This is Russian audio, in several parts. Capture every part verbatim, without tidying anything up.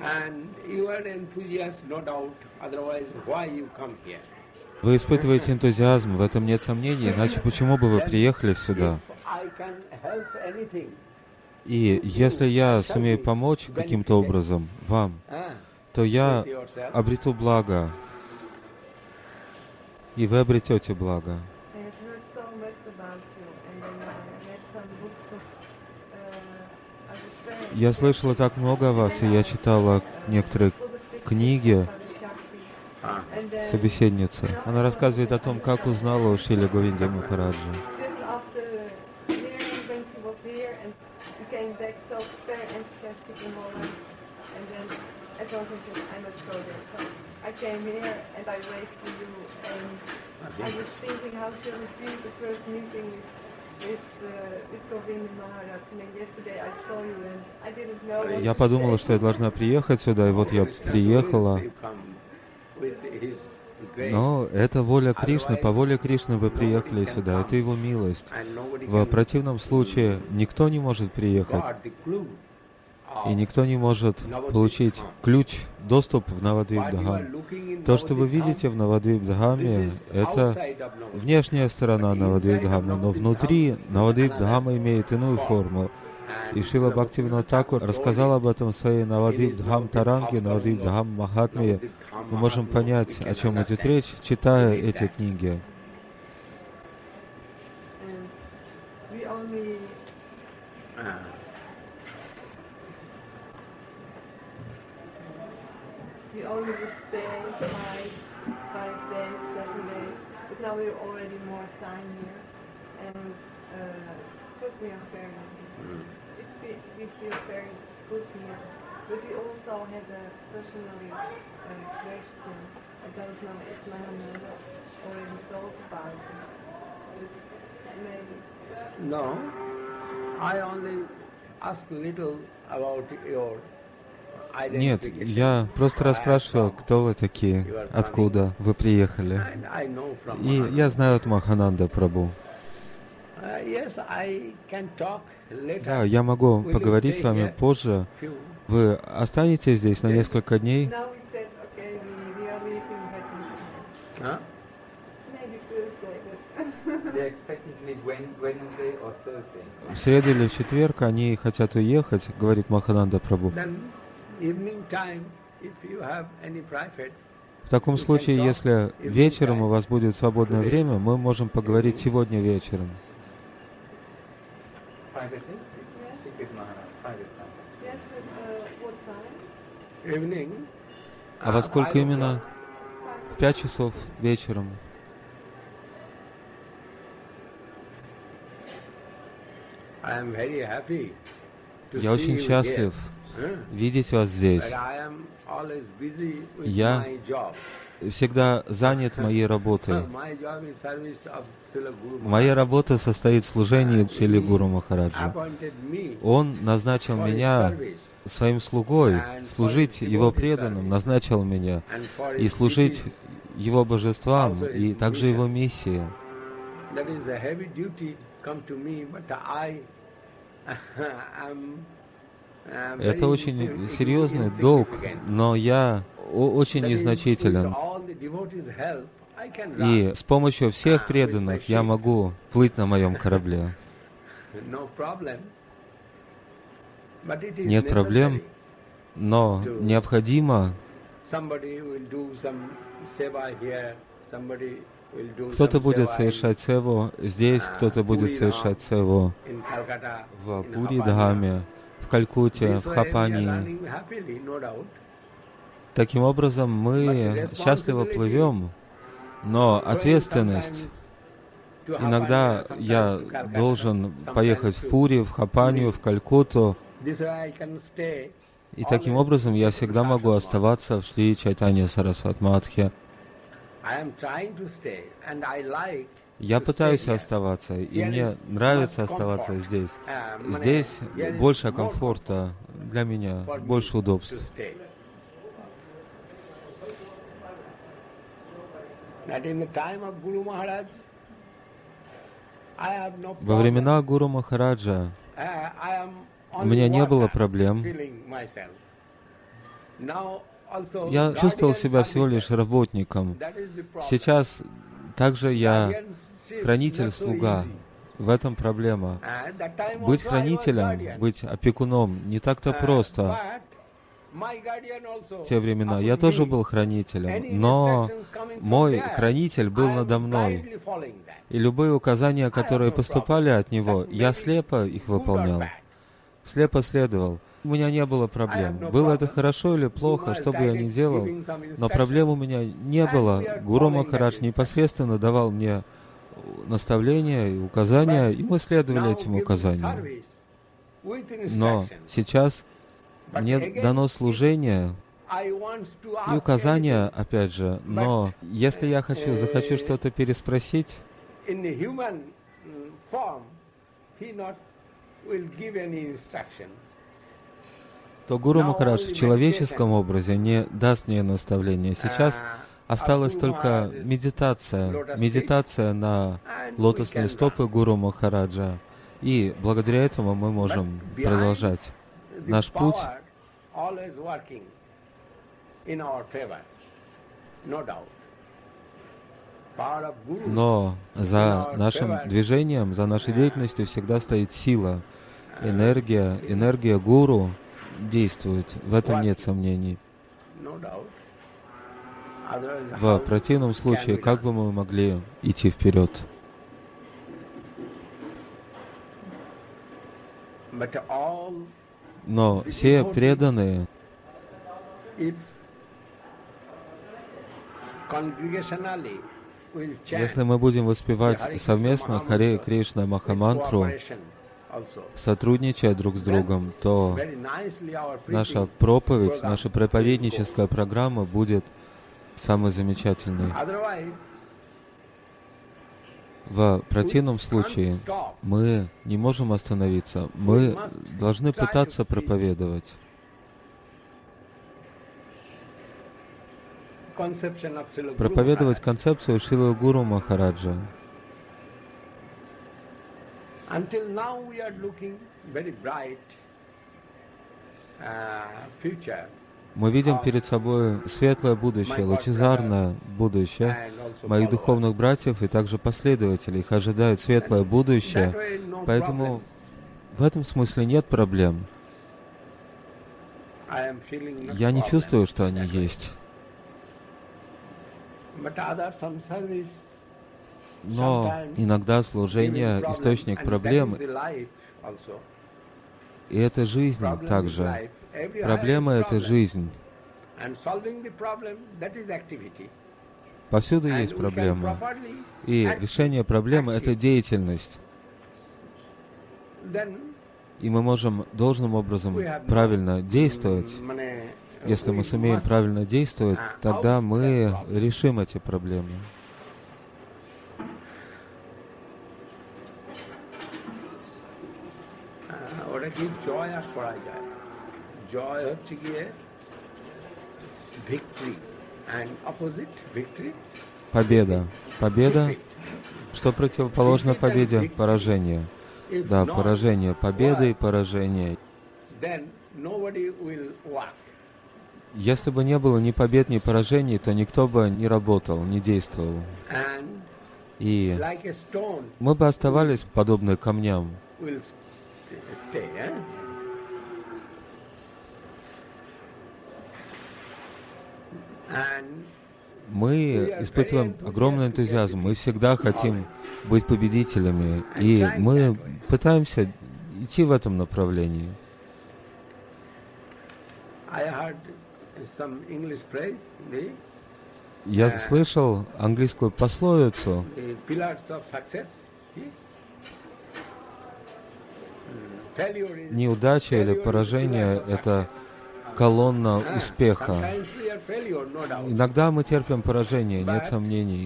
Вы испытываете энтузиазм, в этом нет сомнений, иначе почему бы вы приехали сюда? И если я сумею помочь каким-то образом вам, то я обрету благо, и вы обретете благо. Я слышала так много о вас, и я читала некоторые книги собеседницы. Она рассказывает о том, как узнала о Шриле Говинде Махараджи. Я подумала, что я должна приехать сюда, и вот я приехала. Но это воля Кришны, по воле Кришны вы приехали сюда, это Его милость. В противном случае никто не может приехать, и никто не может получить ключ, доступ в Навадвип-Дхам. То, что вы видите в Навадвип-Дхаме, это внешняя сторона Навадвип-Дхамы, но внутри Навадвип-Дхама имеет иную форму. И Шрила Бхактивинода Тхакур рассказал об этом в своей Навадвип-Дхам Таранге, Навадвип-Дхам Махатмие. Мы можем понять, о чем идет речь, читая эти книги. We feel very good here, but we also had a personally uh, question. I don't know if Mahamad already thought about it, but maybe. No, I only ask little about your. Нет, я просто расспрашиваю, кто вы такие, откуда вы приехали. И я знаю от Махананда Прабху. Да, я могу поговорить с вами позже. Вы останетесь здесь на несколько дней? В среду или в четверг они хотят уехать, говорит Махананда Прабху. В таком случае, если вечером у вас будет свободное время, мы можем поговорить сегодня вечером. А во сколько именно? В пять часов вечером. Я очень счастлив видеть вас здесь. Я всегда занят моей работой. Моя работа состоит в служении Шриле Гуру Махараджи. Он назначил меня своим слугой, служить Его преданным, назначил меня, и служить Его божествам, и также Его миссии. Это очень серьезный долг, но я очень незначителен. И с помощью всех преданных я могу плыть на моем корабле. Нет проблем, но необходимо. Кто-то будет совершать севу здесь, кто-то будет совершать севу в Пури-Дхаме, в Калькутте, в Хапании. Таким образом, мы счастливо плывем, но ответственность. Иногда я должен поехать в Пури, в Хапанию, в Калькутту. И таким образом я всегда могу оставаться в Шри Чайтанья Сарасват Мадхе. Я пытаюсь оставаться, и мне нравится оставаться здесь. Здесь больше комфорта для меня, больше удобств. Во времена Гуру Махараджа у меня не было проблем. Я чувствовал себя всего лишь работником. Сейчас также я хранитель-слуга. В этом проблема. Быть хранителем, быть опекуном не так-то просто. В те времена я тоже был хранителем, но мой хранитель был надо мной. И любые указания, которые поступали от него, я слепо их выполнял, слепо следовал. У меня не было проблем. Было это хорошо или плохо, что бы я ни делал, но проблем у меня не было. Гуру Махарадж непосредственно давал мне наставления и указания, и мы следовали этим указаниям. Но сейчас мне дано служение и указания, опять же, но если я хочу, захочу что-то переспросить, то Гуру Махарадж в человеческом образе не даст мне наставления. Сейчас осталась только медитация, медитация на лотосные стопы Гуру Махараджа. И благодаря этому мы можем продолжать наш путь. Но за нашим движением, за нашей деятельностью всегда стоит сила, энергия, энергия Гуру действует. В этом нет сомнений. В противном случае, как бы мы могли идти вперед? Но все преданные, если мы будем воспевать совместно Харе Кришна Махамантру, сотрудничая друг с другом, то наша проповедь, наша проповедническая программа будет самой замечательной. В противном случае мы не можем остановиться. Мы должны пытаться проповедовать. Проповедовать концепцию Шрилы Гуру Махараджа. Мы видим перед собой светлое будущее, лучезарное будущее моих духовных братьев и также последователей. Их ожидает светлое будущее, поэтому в этом смысле нет проблем. Я не чувствую, что они есть. Но иногда служение — источник проблем, и это жизнь также. Проблема — это жизнь. Повсюду есть проблема. И решение проблемы — это деятельность. И мы можем должным образом правильно действовать. Если мы сумеем правильно действовать, тогда мы решим эти проблемы. Победа. Победа. Что противоположно победе? Поражение. Да, поражение. Победа и поражение. Если бы не было ни побед, ни поражений, то никто бы не работал, не действовал. И мы бы оставались подобны камням. Мы испытываем огромный энтузиазм, мы всегда хотим быть победителями, и мы пытаемся идти в этом направлении. Я слышал английскую пословицу: неудача или поражение — это колонна успеха. Иногда мы терпим поражение, нет сомнений.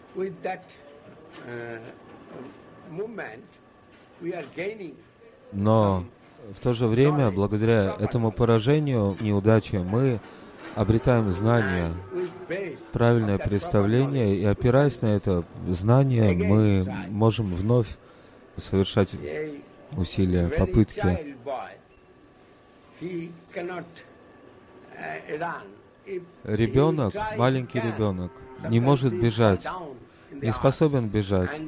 Но в то же время, благодаря этому поражению, неудаче, мы обретаем знания, правильное представление, и опираясь на это знание, мы можем вновь совершать усилия, попытки. Ребенок, маленький ребенок, не может бежать, не способен бежать.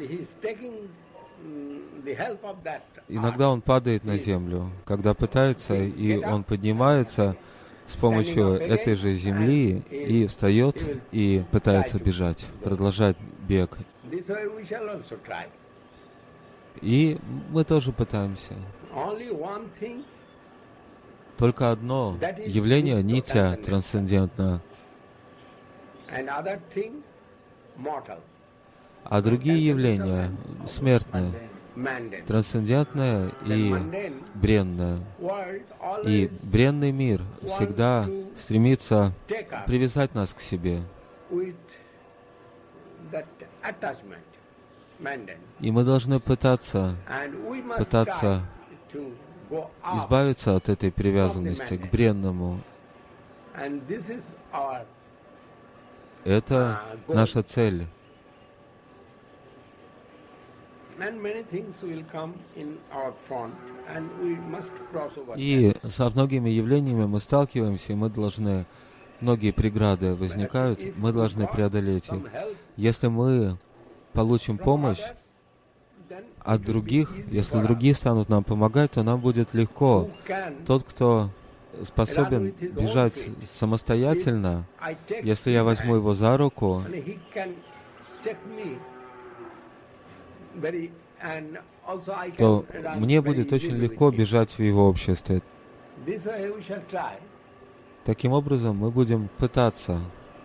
Иногда он падает на землю, когда пытается, и он поднимается с помощью этой же земли и встает и пытается бежать, продолжать бег. И мы тоже пытаемся. Только одно явление нитья трансцендентно, а другие явления смертные, трансцендентное и бренное. И бренный мир всегда стремится привязать нас к себе. И мы должны пытаться, пытаться избавиться от этой привязанности к бренному. Это наша цель. И со многими явлениями мы сталкиваемся, и мы должны, многие преграды возникают, мы должны преодолеть их. Если мы получим помощь от других, если другие станут нам помогать, то нам будет легко. Тот, кто способен бежать самостоятельно, если я возьму его за руку, то мне будет очень легко бежать в его обществе. Таким образом, мы будем пытаться.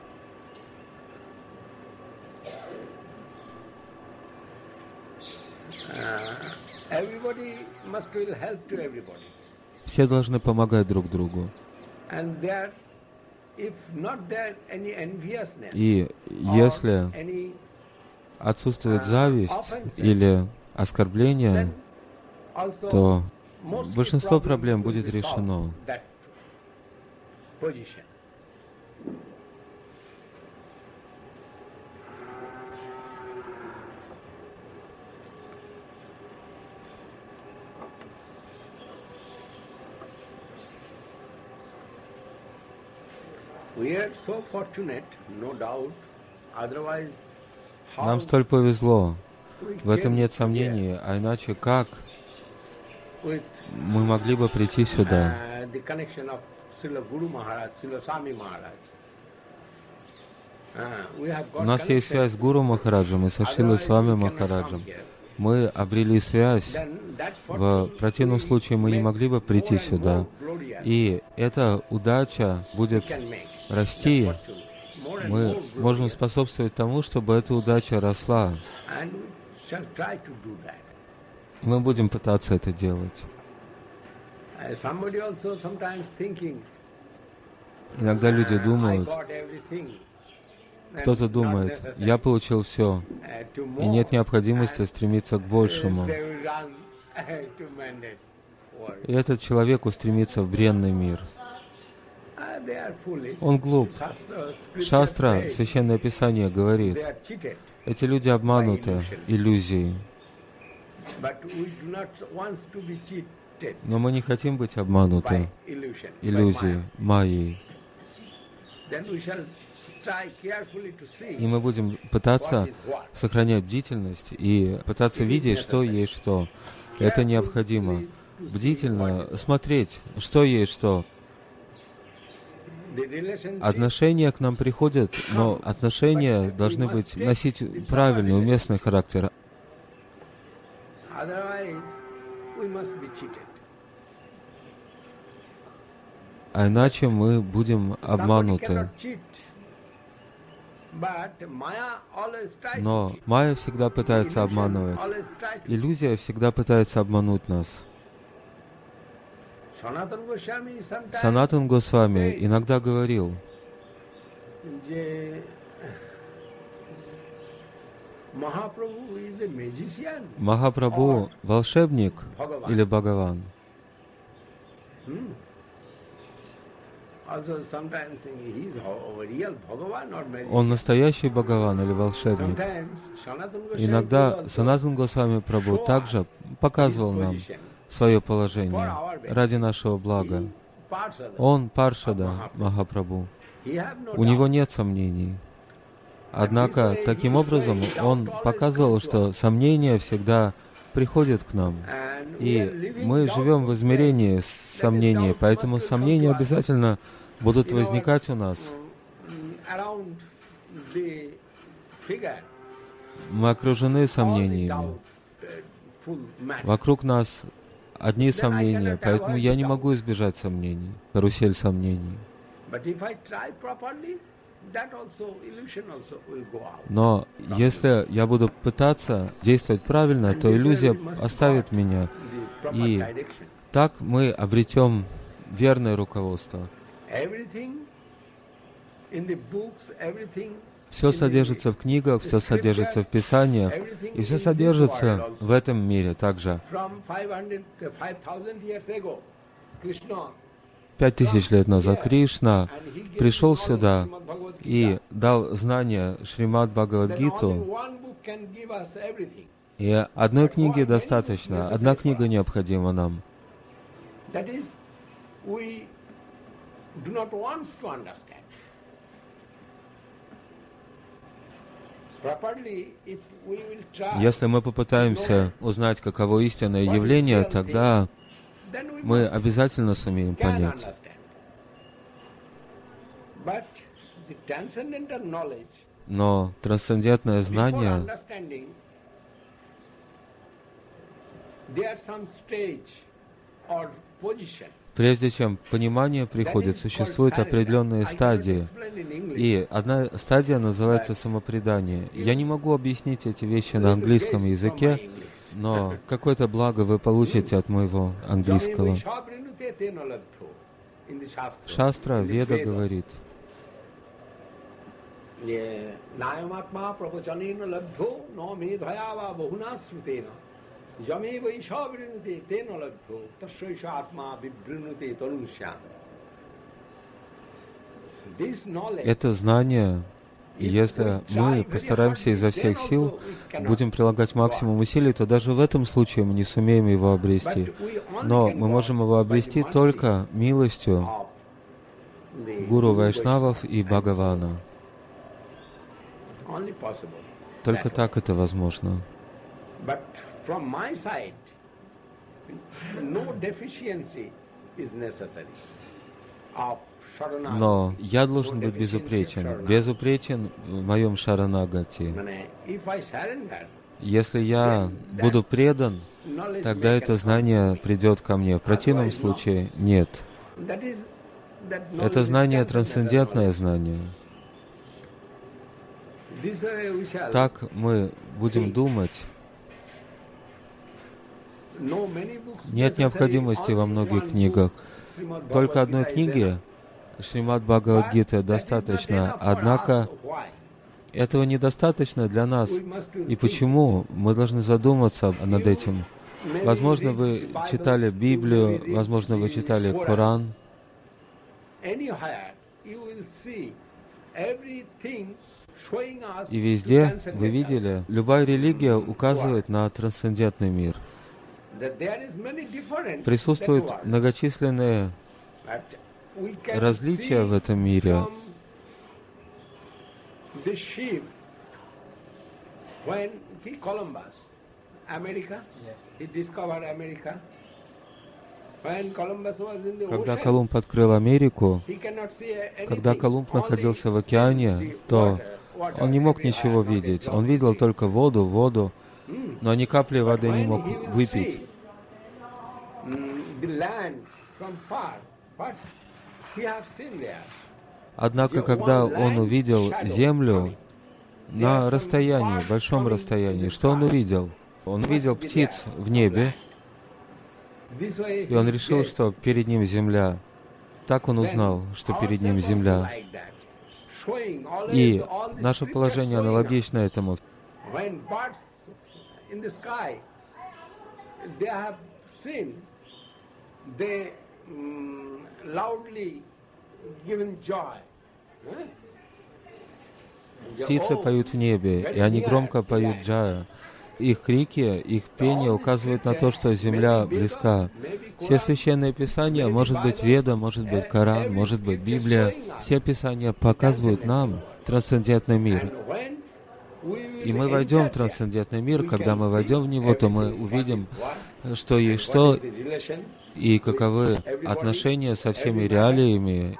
Все должны помогать друг другу. И если отсутствует зависть или оскорбление, то большинство проблем будет решено. Нам столь повезло, в этом нет сомнений, а иначе как мы могли бы прийти сюда? У нас есть связь с Гуру Махараджем и со Шрилой Свами Махараджем. Мы обрели связь, в противном случае мы не могли бы прийти сюда. И эта удача будет расти. Мы можем способствовать тому, чтобы эта удача росла. Мы будем пытаться это делать. Иногда люди думают, кто-то думает, я получил все, и нет необходимости стремиться к большему. И этот человек устремится в бренный мир. Он глуп. Шастра, Священное Писание говорит, эти люди обмануты иллюзией. Но мы не хотим быть обмануты иллюзией, майей. И мы будем пытаться сохранять бдительность и пытаться видеть, что есть что. Это необходимо. Бдительно смотреть, что есть что. Отношения к нам приходят, но отношения должны быть, носить правильный, уместный характер. А иначе мы будем обмануты. Но майя всегда пытается обманывать. Иллюзия всегда пытается обмануть нас. Санатан Госвами иногда говорил, Махапрабху — волшебник или Бхагаван? Он настоящий Бхагаван или волшебник? Иногда Санатан Госвами Прабху также показывал нам свое положение ради нашего блага. Он Паршада Махапрабху. У него нет сомнений. Однако, таким образом, он показывал, что сомнения всегда приходят к нам. И мы живем в измерении сомнений, поэтому сомнения обязательно будут возникать у нас. Мы окружены сомнениями. Вокруг нас одни сомнения, поэтому я не могу избежать сомнений, карусель сомнений. Но если я буду пытаться действовать правильно, то иллюзия оставит меня. И так мы обретем верное руководство. Все содержится в книгах, все содержится в Писаниях, и все содержится в этом мире также. Пять тысяч лет назад Кришна пришел сюда и дал знания Шримад Бхагавад-гиту. И одной книги достаточно, одна книга необходима нам. Если мы попытаемся узнать, каково истинное явление, тогда мы обязательно сумеем понять. Но трансцендентное знание, прежде чем понимание приходит, существуют определенные стадии. И одна стадия называется самопредание. Я не могу объяснить эти вещи на английском языке, но какое-то благо вы получите от моего английского. Шастра, Веда говорит, это знание, и если мы постараемся изо всех сил, будем прилагать максимум усилий, то даже в этом случае мы не сумеем его обрести. Но мы можем его обрести только милостью Гуру Вайшнавов и Бхагавана. Только так это возможно. Но я должен быть безупречен. Безупречен в моем шаранагати. Если я буду предан, тогда это знание придет ко мне. В противном случае нет. Это знание трансцендентное знание. Так мы будем думать. Нет необходимости во многих книгах. Только одной книги Шримад Бхагавад-гита достаточно. Однако этого недостаточно для нас. И почему? Мы должны задуматься над этим. Возможно, вы читали Библию, возможно, вы читали Коран. И везде вы видели, любая религия указывает на трансцендентный мир. Присутствуют многочисленные различия в этом мире. Когда Колумб открыл Америку, когда Колумб находился в океане, то он не мог ничего видеть. Он видел только воду, воду, но ни капли воды не мог выпить. Однако, когда он увидел землю на расстоянии, большом расстоянии, что он увидел? Он увидел птиц в небе, и он решил, что перед ним земля. Так он узнал, что перед ним земля. И наше положение аналогично этому. Птицы поют в небе, и они громко поют джая. их крики, их пение указывают на то, что земля близка. Все священные писания, может быть Веда, может быть Коран, может быть Библия, все писания показывают нам трансцендентный мир. И мы войдем в трансцендентный мир. Когда мы войдем в него, то мы увидим, что есть что и каковы отношения со всеми реалиями.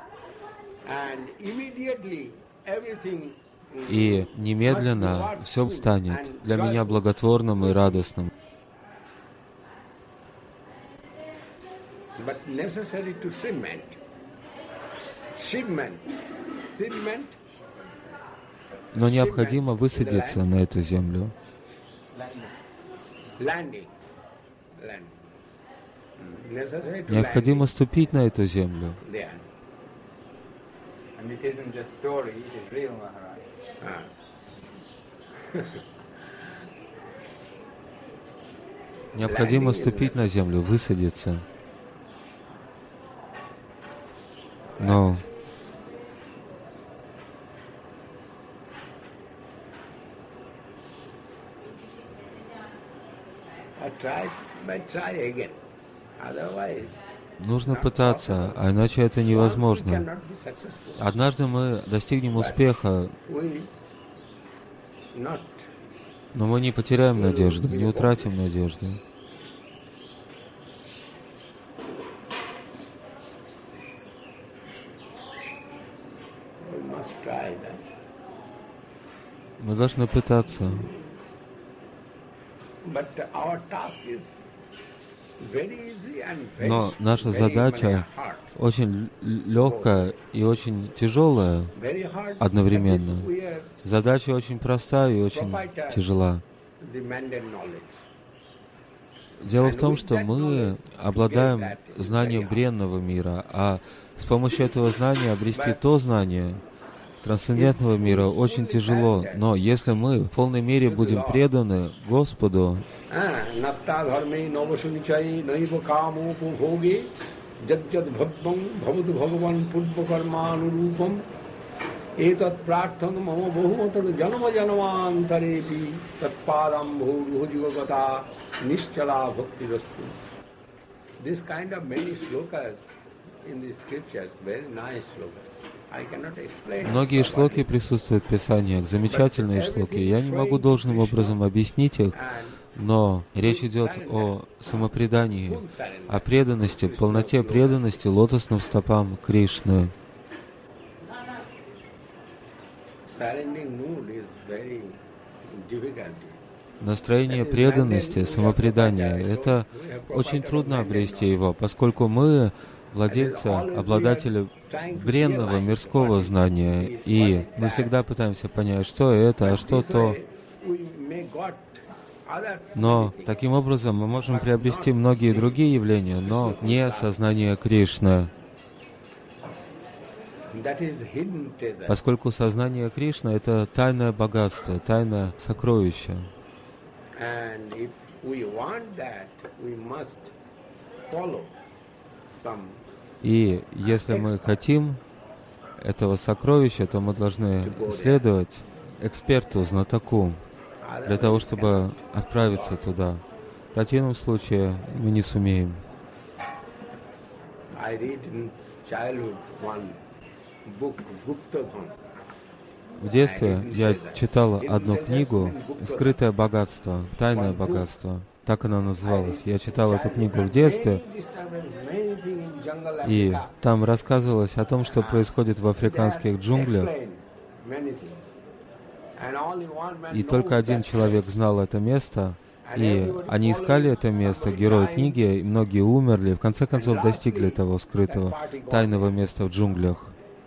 И немедленно все станет для меня благотворным и радостным. Но необходимо высадиться на эту землю. Необходимо ступить на эту землю. Необходимо ступить на землю, высадиться. Но нужно пытаться, а иначе это невозможно. Однажды мы достигнем успеха, но мы не потеряем надежду, не утратим надежду. Мы должны пытаться. Но наша задача очень легкая и очень тяжелая одновременно. Задача очень простая и очень тяжела. Дело в том, что мы обладаем знанием бренного мира, а с помощью этого знания обрести то знание трансцендентного мира очень тяжело. Но если мы в полной мере будем преданы Господу, многие шлоки присутствуют в Писаниях, замечательные шлоки. Я не могу должным образом объяснить их, но речь идет о самопредании, о преданности, полноте преданности лотосным стопам Кришны. Настроение преданности, самопредания — это очень трудно обрести его, поскольку мы владельцы, обладатели бренного мирского знания, и мы всегда пытаемся понять, что это, а что то. Но таким образом мы можем приобрести многие другие явления, но не сознание Кришны. Поскольку сознание Кришны — это тайное богатство, тайное сокровище. И если мы хотим этого сокровища, то мы должны следовать эксперту, знатоку, для того, чтобы отправиться туда. В противном случае мы не сумеем. В детстве я читал одну книгу «Скрытое богатство», «Тайное богатство». Так она называлась. Я читал эту книгу в детстве, и там рассказывалось о том, что происходит в африканских джунглях. И только один человек знал это место, и они искали это место, герои книги, и многие умерли, и в конце концов достигли того скрытого, тайного места в джунглях.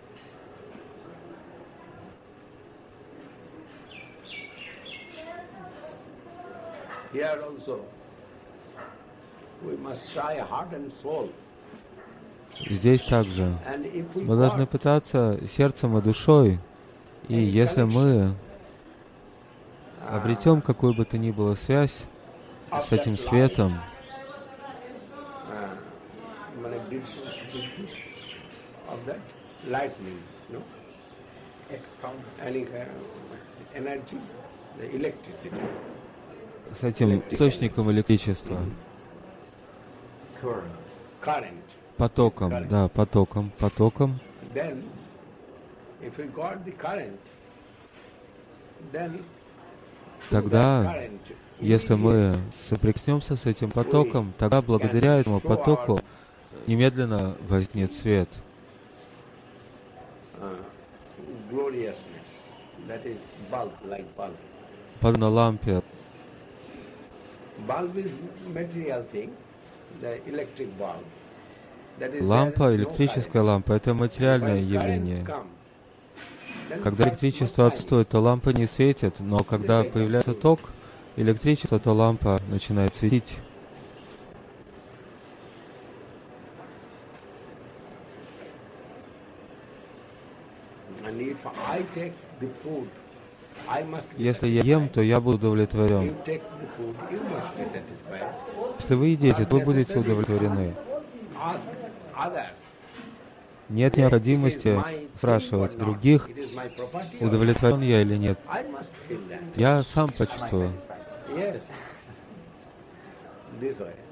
Здесь также мы должны пытаться сердцем и душой, и если мы обретем какую бы то ни было связь с этим светом, с этим источником электричества, current. потоком, да, потоком, потоком, Then, if we got the current, then тогда, если мы соприкоснемся с этим потоком, тогда благодаря этому потоку немедленно возникнет свет. uh, gloriousness, that is bulb, like bulb. Подобно лампе. Bulb is material thing, the electric bulb. That is Лампа, there is no электрическая current. лампа — это материальное When current явление. come, then Когда bulb электричество must shine. отсутствует, то лампа не светит, но когда появляется ток электричества, то лампа начинает светить. And if I take the food, I must be Если я ем, то я буду удовлетворен. You take the food, you must be satisfied. Если вы едите, то вы будете удовлетворены. Ask others. Нет необходимости спрашивать других, It is my property. or удовлетворен я или нет. I must feel that. Я сам почувствую. Yes. This way.